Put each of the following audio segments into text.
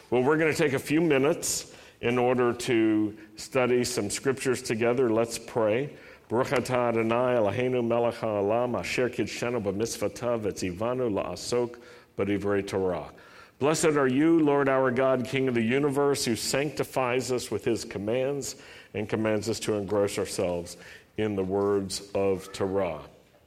Well, we're going to take a few minutes in order to study some scriptures together. Let's pray. Baruch atah Adonai Eloheinu melech haolam asher kidshenu b'mitzvotav v'tzivanu la'asok b'divrei Torah. Blessed are you, Lord our God, King of the universe, who sanctifies us with his commands and commands us to engross ourselves in the words of Torah.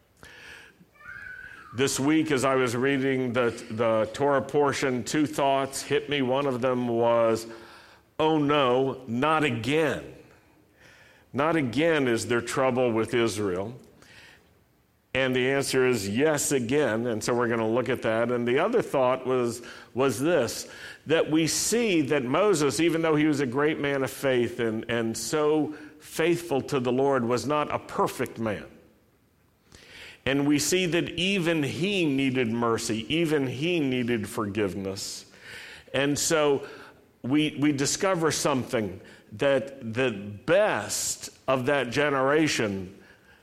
This week, as I was reading the Torah portion, two thoughts hit me. One of them was, oh no, not again. Not again is there trouble with Israel. And the answer is yes, again. And so we're going to look at that. And the other thought was this, that we see that Moses, even though he was a great man of faith and so faithful to the Lord, was not a perfect man. And we see that even he needed mercy, even he needed forgiveness. And so we discover something, that the best of that generation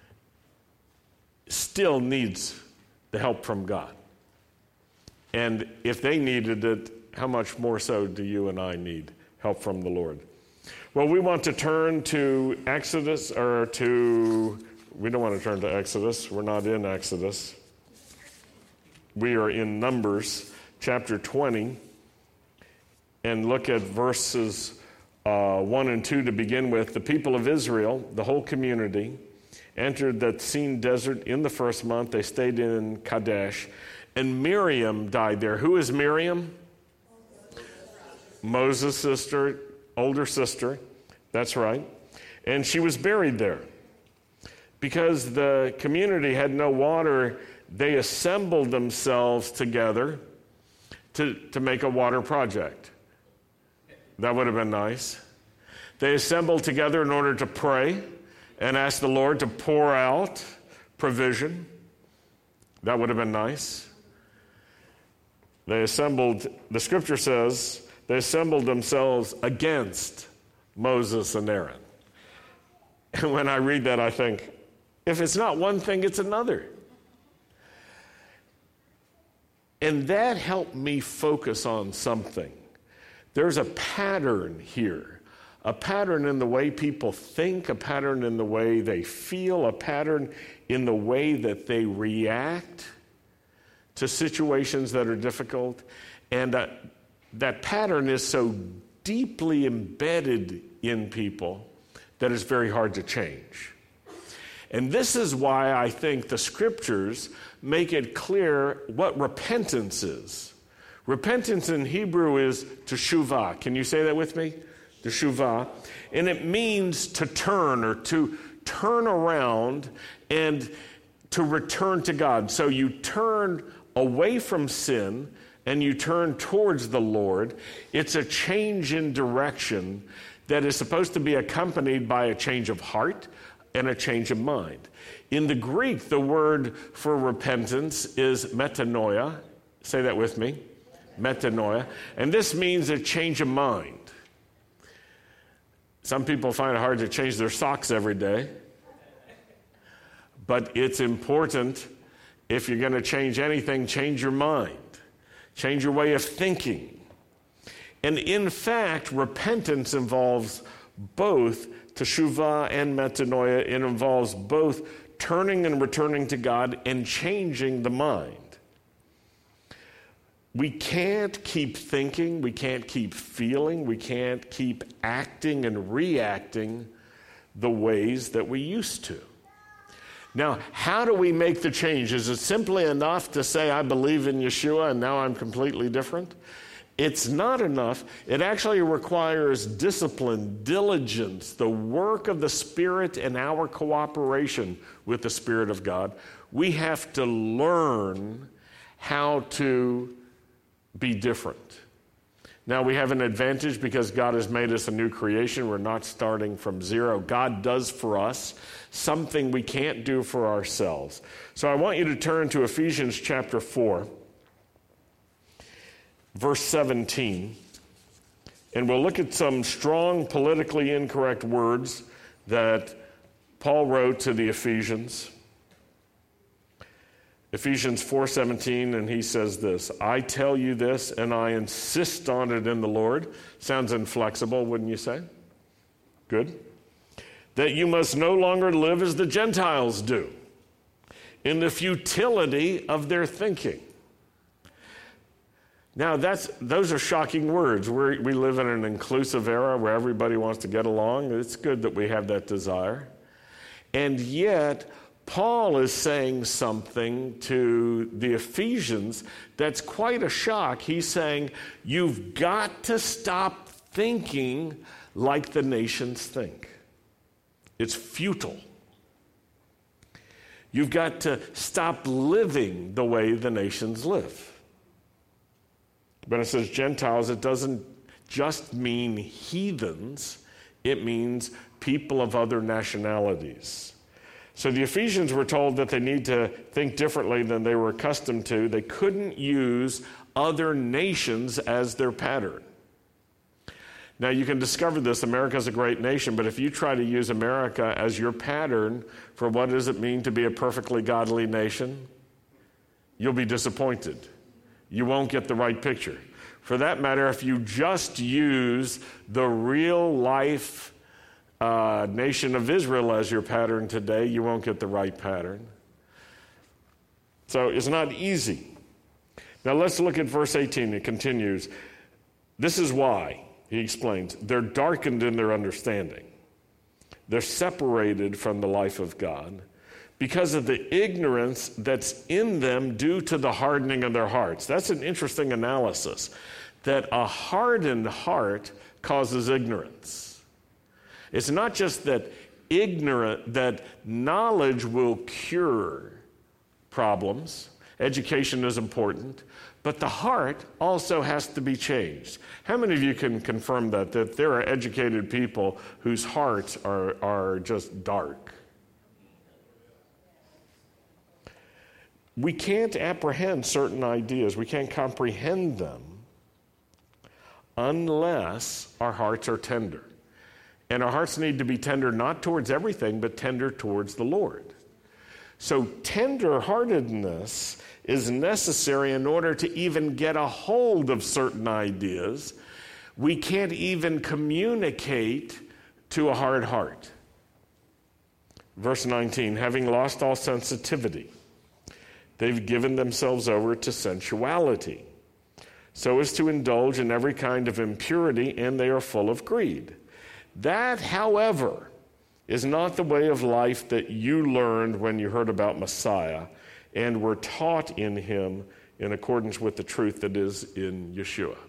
still needs the help from God. And if they needed it, how much more so do you and I need help from the Lord? Well, we want to turn to Exodus, we don't want to turn to Exodus. We're not in Exodus. We are in Numbers chapter 20 and look at verses 1 and 2 to begin with. The people of Israel, the whole community, entered the Sin desert in the first month. They stayed in Kadesh. And Miriam died there. Who is Miriam? Moses' sister, older sister. That's right. And she was buried there. Because the community had no water, they assembled themselves together to make a water project. That would have been nice. They assembled together in order to pray and ask the Lord to pour out provision. That would have been nice. They assembled, the scripture says, they assembled themselves against Moses and Aaron. And when I read that, I think, if it's not one thing, it's another. And that helped me focus on something. There's a pattern here, a pattern in the way people think, a pattern in the way they feel, a pattern in the way that they react to situations that are difficult. And that pattern is so deeply embedded in people that it's very hard to change. And this is why I think the scriptures make it clear what repentance is. Repentance in Hebrew is teshuvah. Can you say that with me? Teshuvah. And it means to turn or to turn around and to return to God. So you turn away from sin and you turn towards the Lord. It's a change in direction that is supposed to be accompanied by a change of heart and a change of mind. In the Greek, the word for repentance is metanoia. Say that with me. Metanoia. And this means a change of mind. Some people find it hard to change their socks every day. But it's important, if you're going to change anything, change your mind. Change your way of thinking. And in fact, repentance involves both teshuvah and metanoia. It involves both turning and returning to God and changing the mind. We can't keep thinking, we can't keep feeling, we can't keep acting and reacting the ways that we used to. Now, how do we make the change? Is it simply enough to say, I believe in Yeshua and now I'm completely different? It's not enough. It actually requires discipline, diligence, the work of the Spirit, and our cooperation with the Spirit of God. We have to learn how to be different. Now, we have an advantage because God has made us a new creation. We're not starting from zero. God does for us something we can't do for ourselves. So I want you to turn to Ephesians chapter 4. Verse 17, and we'll look at some strong politically incorrect words that Paul wrote to the Ephesians. Ephesians 4:17, and he says this, I tell you this, and I insist on it in the Lord. Sounds inflexible, wouldn't you say? Good. That you must no longer live as the Gentiles do, in the futility of their thinking. Now, those are shocking words. We live in an inclusive era where everybody wants to get along. It's good that we have that desire. And yet, Paul is saying something to the Ephesians that's quite a shock. He's saying, you've got to stop thinking like the nations think. It's futile. You've got to stop living the way the nations live. When it says Gentiles, it doesn't just mean heathens. It means people of other nationalities. So the Ephesians were told that they need to think differently than they were accustomed to. They couldn't use other nations as their pattern. Now, you can discover this. America's a great nation, but if you try to use America as your pattern for what does it mean to be a perfectly godly nation, you'll be disappointed. You won't get the right picture. For that matter, if you just use the real life nation of Israel as your pattern today, you won't get the right pattern. So it's not easy. Now let's look at verse 18. It continues. This is why, he explains, they're darkened in their understanding. They're separated from the life of God because of the ignorance that's in them due to the hardening of their hearts. That's an interesting analysis, that a hardened heart causes ignorance. It's not just that knowledge will cure problems. Education is important, but the heart also has to be changed. How many of you can confirm that there are educated people whose hearts are just dark? We can't apprehend certain ideas. We can't comprehend them unless our hearts are tender. And our hearts need to be tender not towards everything, but tender towards the Lord. So tender-heartedness is necessary in order to even get a hold of certain ideas. We can't even communicate to a hard heart. Verse 19, having lost all sensitivity, they've given themselves over to sensuality, so as to indulge in every kind of impurity, and they are full of greed. That, however, is not the way of life that you learned when you heard about Messiah and were taught in him in accordance with the truth that is in Yeshua.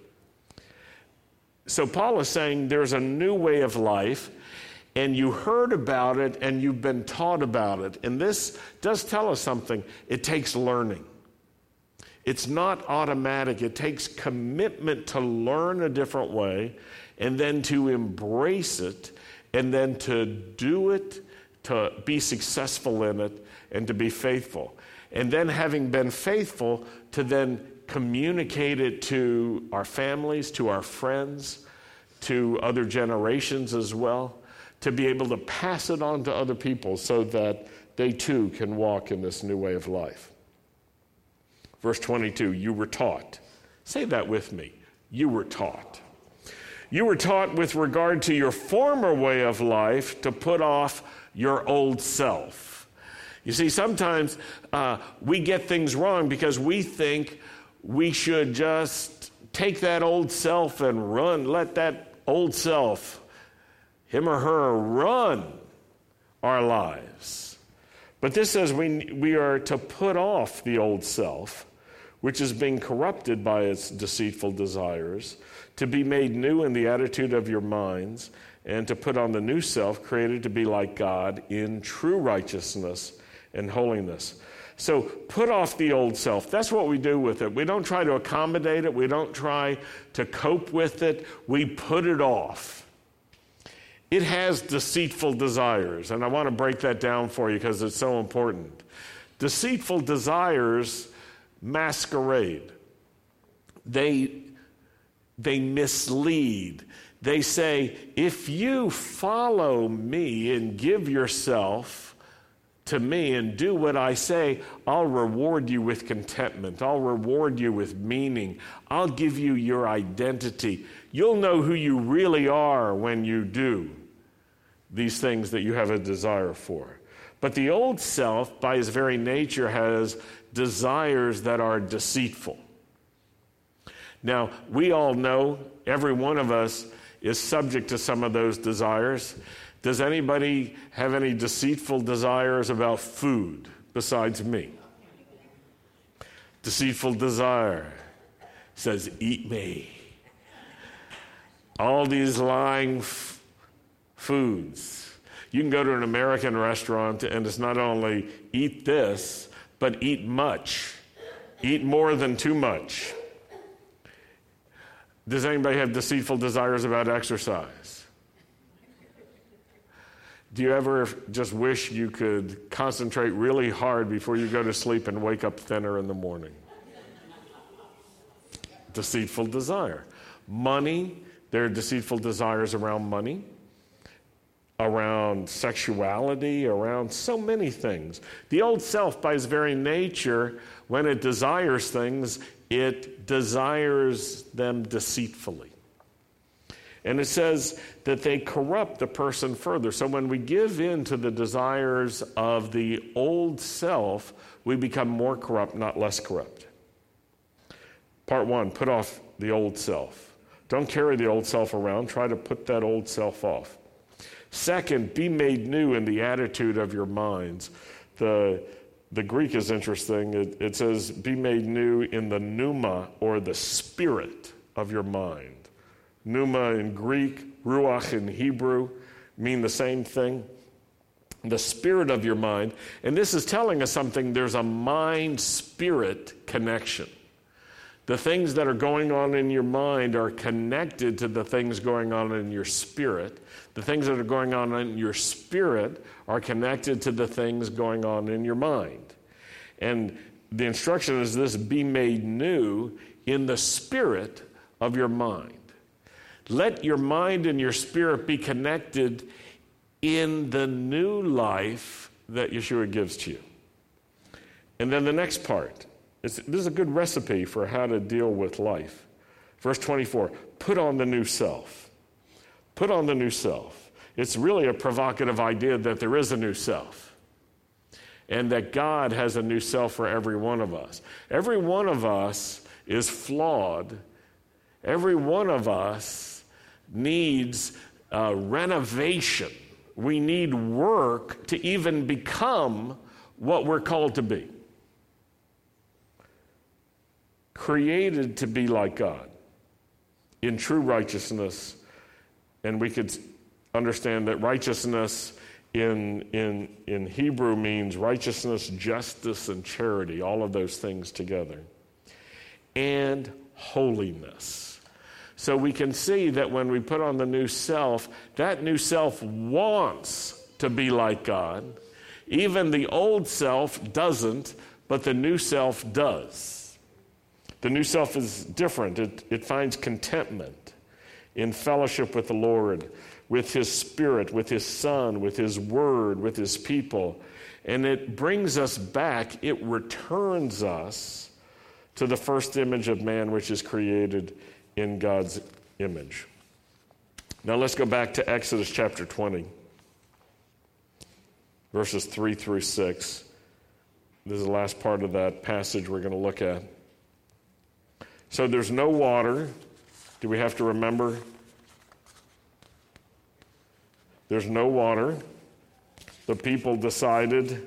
So Paul is saying there's a new way of life, and you heard about it and you've been taught about it. And this does tell us something. It takes learning. It's not automatic. It takes commitment to learn a different way, and then to embrace it, and then to do it, to be successful in it, and to be faithful. And then having been faithful, to then communicate it to our families, to our friends, to other generations as well, to be able to pass it on to other people so that they too can walk in this new way of life. Verse 22, you were taught. Say that with me. You were taught. You were taught with regard to your former way of life to put off your old self. You see, sometimes we get things wrong because we think we should just take that old self and run, let that old self, him or her, run our lives. But this says we are to put off the old self, which is being corrupted by its deceitful desires, to be made new in the attitude of your minds, and to put on the new self, created to be like God in true righteousness and holiness. So put off the old self. That's what we do with it. We don't try to accommodate it. We don't try to cope with it. We put it off. It has deceitful desires, and I want to break that down for you because it's so important. Deceitful desires masquerade. They mislead. They say, if you follow me and give yourself to me and do what I say, I'll reward you with contentment. I'll reward you with meaning. I'll give you your identity. You'll know who you really are when you do these things that you have a desire for. But the old self, by his very nature, has desires that are deceitful. Now, we all know, every one of us is subject to some of those desires. Does anybody have any deceitful desires about food besides me? Deceitful desire says, eat me. All these lying foods. You can go to an American restaurant and it's not only eat this, but eat much. Eat more than too much. Does anybody have deceitful desires about exercise? Do you ever just wish you could concentrate really hard before you go to sleep and wake up thinner in the morning? Deceitful desire. Money, there are deceitful desires around money, around sexuality, around so many things. The old self, by its very nature, when it desires things, it desires them deceitfully. And it says that they corrupt the person further. So when we give in to the desires of the old self, we become more corrupt, not less corrupt. Part one, put off the old self. Don't carry the old self around. Try to put that old self off. Second, be made new in the attitude of your minds. The Greek is interesting. It says, be made new in the pneuma, or the spirit of your mind. Pneuma in Greek, ruach in Hebrew, mean the same thing. The spirit of your mind. And this is telling us something. There's a mind-spirit connection. The things that are going on in your mind are connected to the things going on in your spirit. The things that are going on in your spirit are connected to the things going on in your mind. And the instruction is this: be made new in the spirit of your mind. Let your mind and your spirit be connected in the new life that Yeshua gives to you. And then the next part, this is a good recipe for how to deal with life. Verse 24, put on the new self. Put on the new self. It's really a provocative idea that there is a new self, and that God has a new self for every one of us. Every one of us is flawed. Every one of us needs renovation. We need work to even become what we're called to be. Created to be like God in true righteousness. And we could understand that righteousness in Hebrew means righteousness, justice, and charity, all of those things together. And holiness. So we can see that when we put on the new self, that new self wants to be like God. Even the old self doesn't, but the new self does. The new self is different. It finds contentment in fellowship with the Lord, with His Spirit, with His Son, with His Word, with His people. And it brings us back, it returns us to the first image of man, which is created in God's image. Now let's go back to Exodus chapter 20, verses 3 through 6. This is the last part of that passage we're going to look at. So there's no water. Do we have to remember? There's no water. The people decided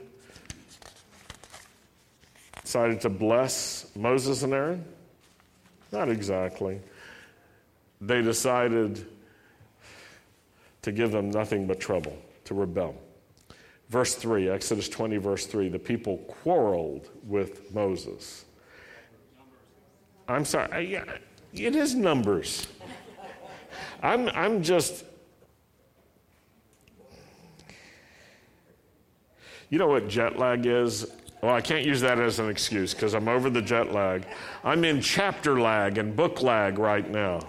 to bless Moses and Aaron? Not exactly. They decided to give them nothing but trouble, to rebel. Verse 3, Exodus 20, verse 3, the people quarreled with Moses. I'm sorry, it is Numbers. I'm just, you know what jet lag is? Well, I can't use that as an excuse because I'm over the jet lag. I'm in chapter lag and book lag right now.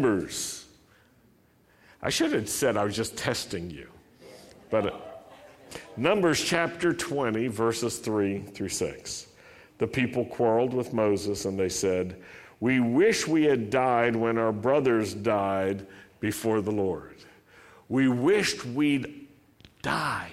Numbers. I should have said I was just testing you. But Numbers chapter 20, verses 3 through 6. The people quarreled with Moses, and they said, "We wish we had died when our brothers died before the Lord." We wished we'd died.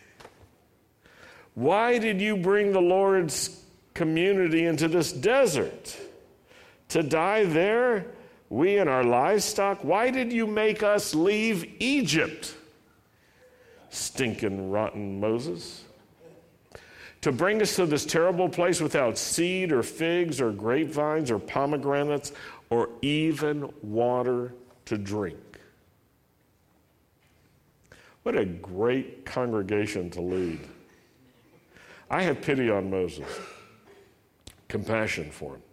Why did you bring the Lord's community into this desert? To die there, we and our livestock? Why did you make us leave Egypt? Stinking rotten Moses. To bring us to this terrible place without seed or figs or grapevines or pomegranates or even water to drink. What a great congregation to lead. I have pity on Moses, compassion for him.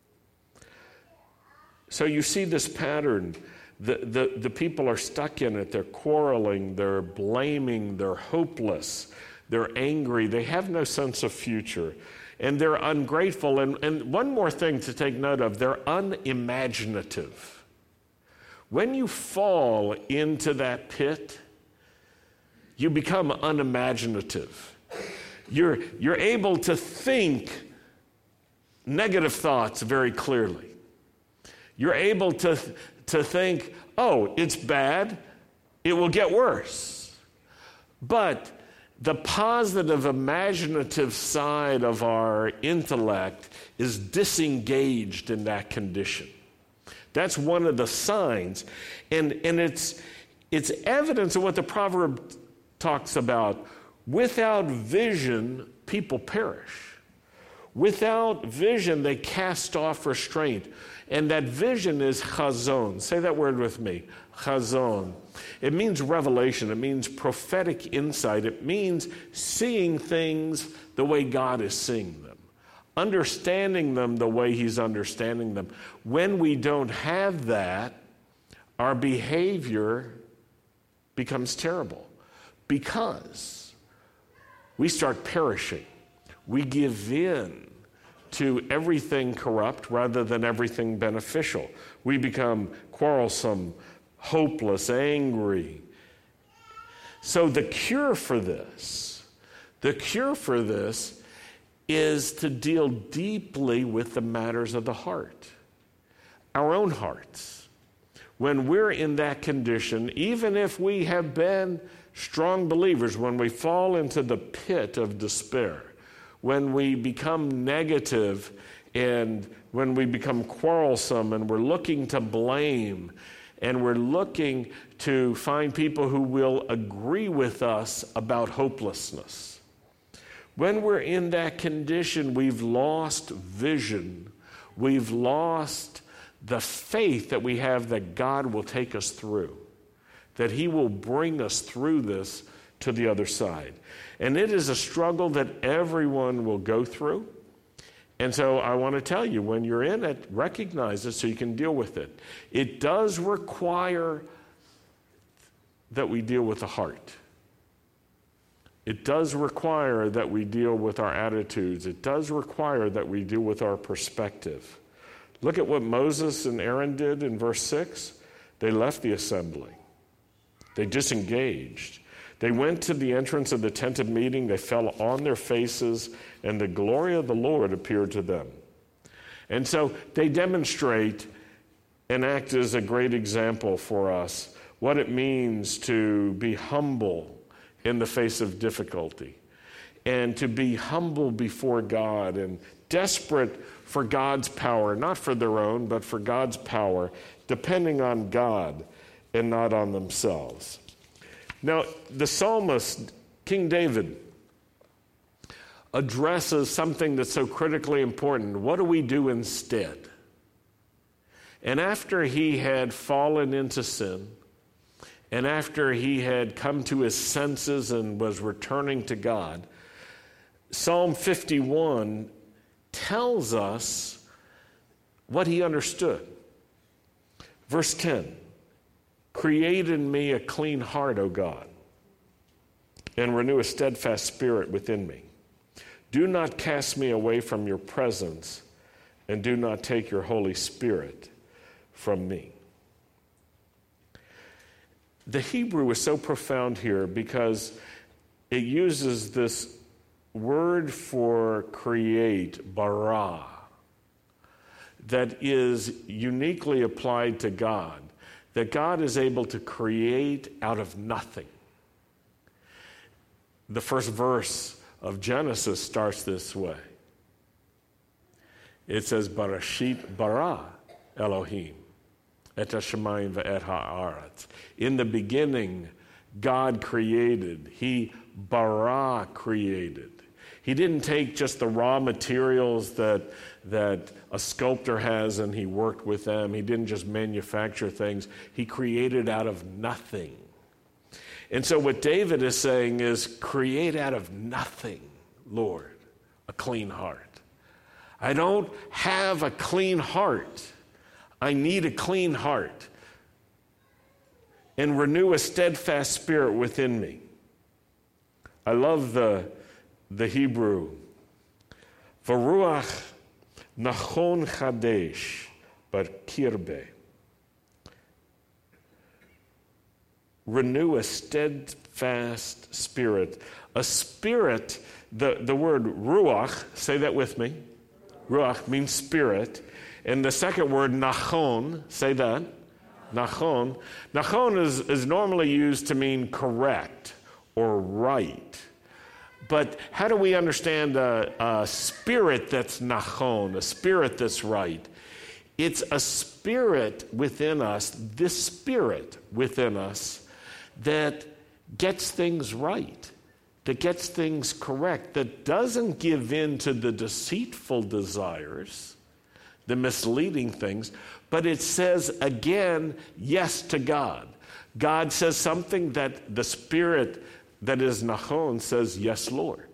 So you see this pattern. The people are stuck in it. They're quarreling, they're blaming, they're hopeless, they're angry, they have no sense of future, and they're ungrateful. And one more thing to take note of, they're unimaginative. When you fall into that pit, you become unimaginative. You're able to think negative thoughts very clearly. You're able to think, oh, it's bad, it will get worse. But the positive, imaginative side of our intellect is disengaged in that condition. That's one of the signs. And it's evidence of what the proverb talks about. Without vision, people perish. Without vision, they cast off restraint. And that vision is chazon. Say that word with me, chazon. It means revelation. It means prophetic insight. It means seeing things the way God is seeing them, understanding them the way He's understanding them. When we don't have that, our behavior becomes terrible because we start perishing. We give in to everything corrupt rather than everything beneficial. We become quarrelsome, hopeless, angry. So the cure for this is to deal deeply with the matters of the heart, our own hearts. When we're in that condition, even if we have been strong believers, when we fall into the pit of despair, when we become negative and when we become quarrelsome and we're looking to blame and we're looking to find people who will agree with us about hopelessness. When we're in that condition, we've lost vision. We've lost the faith that we have that God will take us through, that He will bring us through this to the other side. And it is a struggle that everyone will go through. And so I want to tell you, when you're in it, recognize it so you can deal with it. It does require that we deal with the heart. It does require that we deal with our attitudes. It does require that we deal with our perspective. Look at what Moses and Aaron did in verse 6. They left the assembly. They disengaged. They went to the entrance of the tent of meeting. They fell on their faces, and the glory of the Lord appeared to them. And so they demonstrate and act as a great example for us what it means to be humble in the face of difficulty and to be humble before God and desperate for God's power, not for their own, but for God's power, depending on God and not on themselves. Now, the psalmist, King David, addresses something that's so critically important. What do we do instead? And after he had fallen into sin, and after he had come to his senses and was returning to God, Psalm 51 tells us what he understood. Verse 10. Create in me a clean heart, O God, and renew a steadfast spirit within me. Do not cast me away from your presence, and do not take your Holy Spirit from me. The Hebrew is so profound here because it uses this word for create, bara, that is uniquely applied to God, that God is able to create out of nothing. The first verse of Genesis starts this way. It says, Barashit bara Elohim, et hashamayim ve'et ha'aretz. In the beginning, God created. He bara created. He didn't take just the raw materials that a sculptor has and he worked with them. He didn't just manufacture things. He created out of nothing. And so what David is saying is, create out of nothing, Lord, a clean heart. I don't have a clean heart. I need a clean heart. And renew a steadfast spirit within me. I love the Hebrew. Varuach nachon chadesh bar kirbe. Renew a steadfast spirit. A spirit, the word ruach, say that with me. Ruach means spirit. And the second word, nachon, say that. Nachon. Nachon is normally used to mean correct or right. But how do we understand a spirit that's nachon, a spirit that's right? It's a spirit within us, this spirit within us, that gets things right, that gets things correct, that doesn't give in to the deceitful desires, the misleading things, but it says again, yes to God. God says something that the spirit that is nachon says, yes, Lord.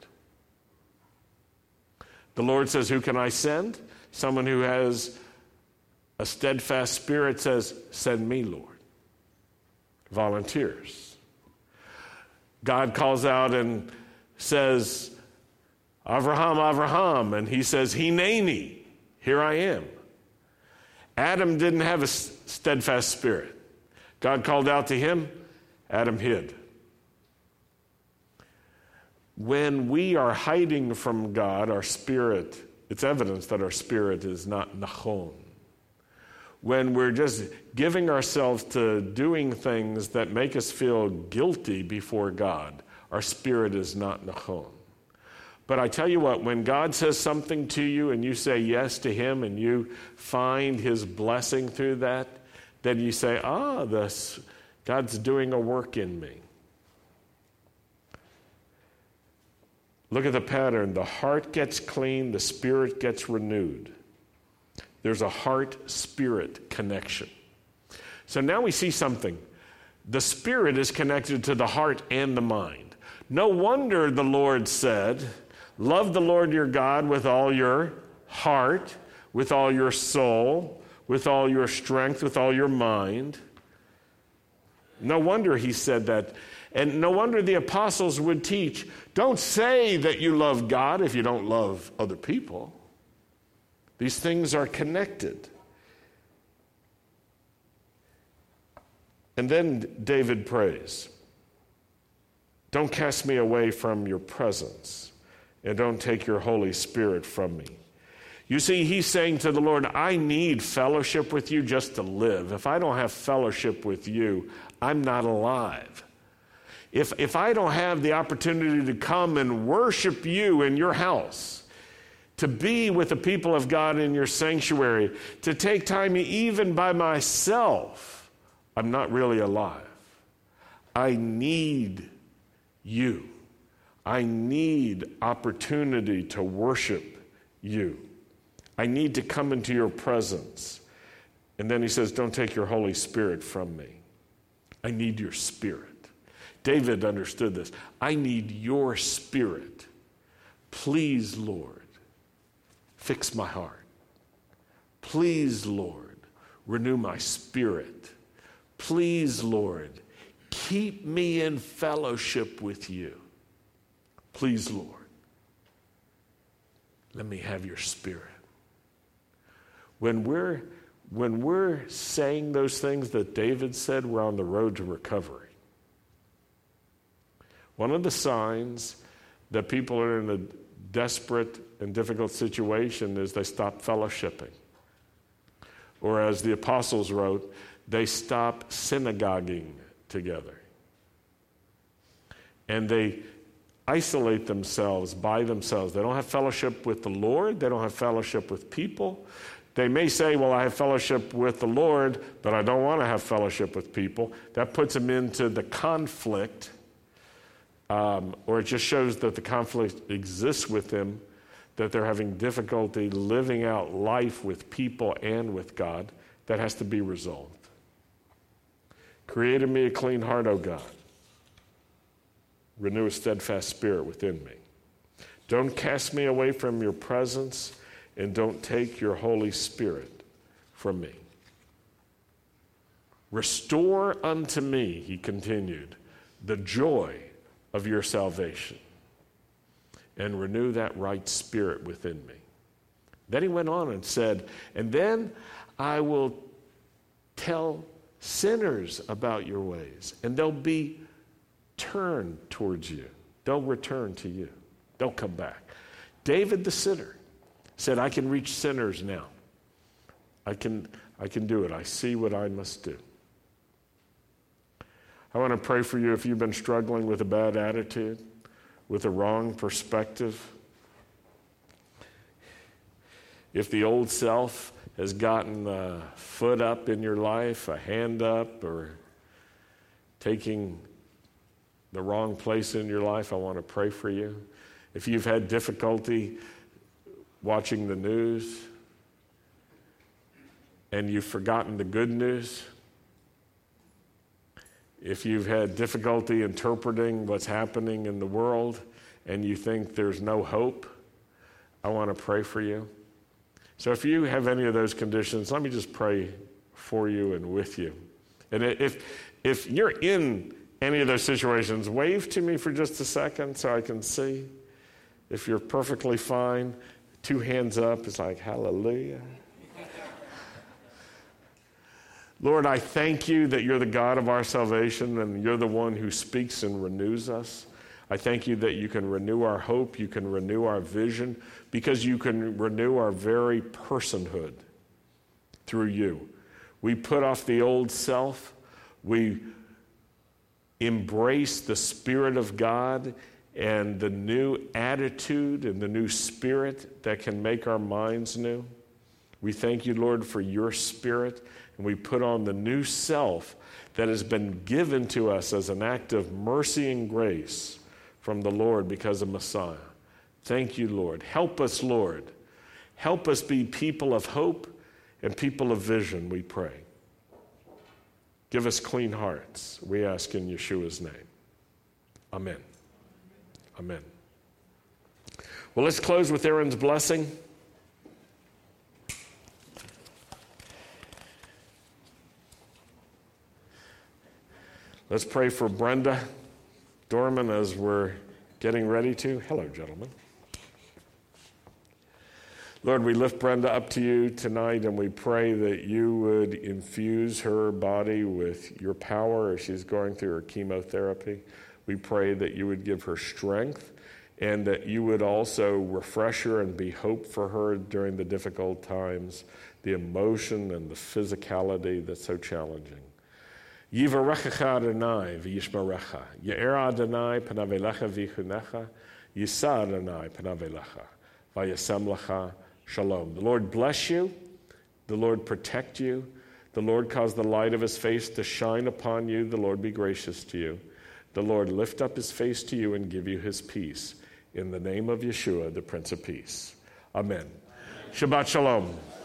The Lord says, who can I send? Someone who has a steadfast spirit says, send me, Lord. Volunteers. God calls out and says, Avraham, Avraham, and he says, Hineni, here I am. Adam didn't have a steadfast spirit. God called out to him, Adam hid. When we are hiding from God, our spirit, it's evidence that our spirit is not nachon. When we're just giving ourselves to doing things that make us feel guilty before God, our spirit is not nachon. But I tell you what, when God says something to you and you say yes to him and you find his blessing through that, then you say, God's doing a work in me. Look at the pattern. The heart gets clean, the spirit gets renewed. There's a heart-spirit connection. So now we see something. The spirit is connected to the heart and the mind. No wonder the Lord said, love the Lord your God with all your heart, with all your soul, with all your strength, with all your mind. No wonder he said that. And no wonder the apostles would teach, don't say that you love God if you don't love other people. These things are connected. And then David prays, don't cast me away from your presence, and don't take your Holy Spirit from me. You see, he's saying to the Lord, I need fellowship with you just to live. If I don't have fellowship with you, I'm not alive. If I don't have the opportunity to come and worship you in your house, to be with the people of God in your sanctuary, to take time even by myself, I'm not really alive. I need you. I need opportunity to worship you. I need to come into your presence. And then he says, don't take your Holy Spirit from me. I need your spirit. David understood this. I need your spirit. Please, Lord, fix my heart. Please, Lord, renew my spirit. Please, Lord, keep me in fellowship with you. Please, Lord, let me have your spirit. When we're saying those things that David said, we're on the road to recovery. One of the signs that people are in a desperate and difficult situation is they stop fellowshipping. Or as the apostles wrote, they stop synagoguing together. And they isolate themselves by themselves. They don't have fellowship with the Lord. They don't have fellowship with people. They may say, well, I have fellowship with the Lord, but I don't want to have fellowship with people. That puts them into the conflict, or it just shows that the conflict exists with them, that they're having difficulty living out life with people and with God. That has to be resolved. Create in me a clean heart, O God. Renew a steadfast spirit within me. Don't cast me away from your presence, and don't take your Holy Spirit from me. Restore unto me, he continued, the joy of your salvation, and renew that right spirit within me. Then he went on and said, and then I will tell sinners about your ways, and they'll be turned towards you. They'll return to you. They'll come back. David the sinner said, I can reach sinners now. I can do it. I see what I must do. I want to pray for you if you've been struggling with a bad attitude, with a wrong perspective. If the old self has gotten a foot up in your life, a hand up, or taking the wrong place in your life, I want to pray for you. If you've had difficulty watching the news and you've forgotten the good news, if you've had difficulty interpreting what's happening in the world and you think there's no hope, I want to pray for you. So if you have any of those conditions, let me just pray for you and with you. And if you're in any of those situations, wave to me for just a second so I can see. If you're perfectly fine, 2 hands up, it's like, hallelujah. Lord, I thank you that you're the God of our salvation and you're the one who speaks and renews us. I thank you that you can renew our hope, you can renew our vision, because you can renew our very personhood through you. We put off the old self, we embrace the Spirit of God and the new attitude and the new spirit that can make our minds new. We thank you, Lord, for your Spirit, and we put on the new self that has been given to us as an act of mercy and grace from the Lord because of Messiah. Thank you, Lord. Help us, Lord. Help us be people of hope and people of vision, we pray. Give us clean hearts, we ask in Yeshua's name. Amen. Amen. Well, let's close with Aaron's blessing. Let's pray for Brenda Dorman as we're getting ready to. Hello, gentlemen. Lord, we lift Brenda up to you tonight, and we pray that you would infuse her body with your power as she's going through her chemotherapy. We pray that you would give her strength and that you would also refresh her and be hope for her during the difficult times, the emotion and the physicality that's so challenging. Yivarechecha Adonai v'yishmerecha. Ye'er Adonai panav elecha v'yichunecha. Yisa Adonai panav elecha. V'yasem lecha shalom. The Lord bless you. The Lord protect you. The Lord cause the light of his face to shine upon you. The Lord be gracious to you. The Lord lift up his face to you and give you his peace. In the name of Yeshua, the Prince of Peace. Amen. Shabbat Shalom.